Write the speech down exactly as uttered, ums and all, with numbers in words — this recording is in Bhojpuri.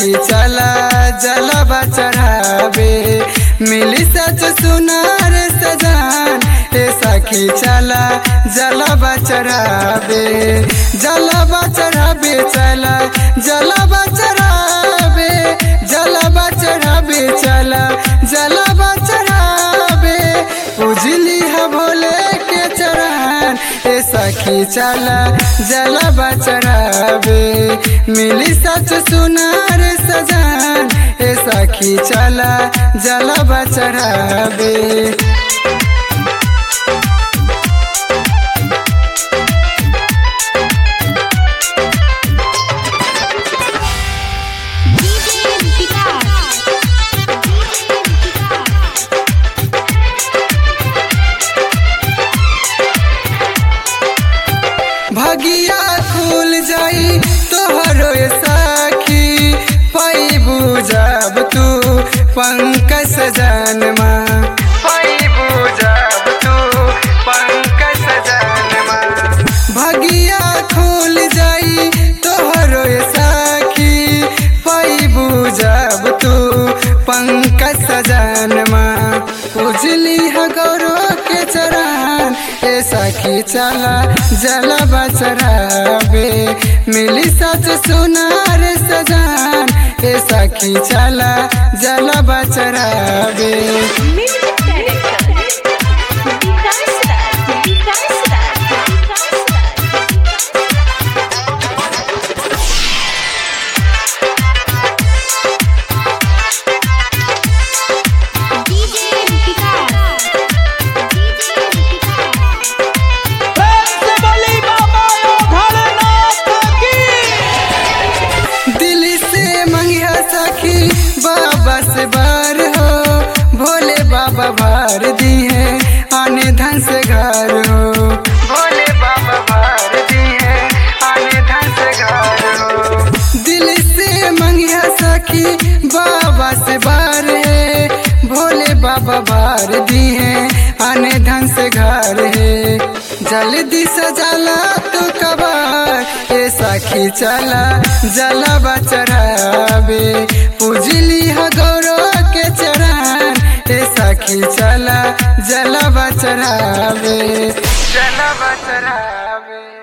सखी चला जलवा चढ़ावे मिली सच सुनार सजान ए सखी चला जलवा चढ़ावे जलवा चढ़ावे चला जलवा चढ़ावे जलवा चढ़ावे चला जलवा चढ़ावे उजली है भोले के चढ़ान ए सखी चला जलवा चढ़ावे मिली सच सुनार सजान ए सखी चला जलवा चढ़ावे। भगिया खुल जाई तोहरो सखी पैबू जब तू पंकज सजनमा पैबू जब तू पंकज सजनमा भगिया खुल जाई तोहरो सखी पैबू जब तू पंकज सजनमा उजली है गौरव के चरण ए सखी चला जलवा चढ़ावे मिली सच सुनार सजान ए सखी चला जलवा चढ़ावे। बाबा से बार हो भोले बाबा भार दी है आने धन से घर हो भोले बाबा भार दी है आने धन से घर हो दिल से मंगिया सखी बाबा से बार है भोले बाबा भार दी है आने धन से घर है जल्दी सजाला तू कबार ए सखी चला जलवा चढ़ावे उजली है गौरव के चरण ए सखी चला जलवा चढ़ावे जलवा चढ़ावे।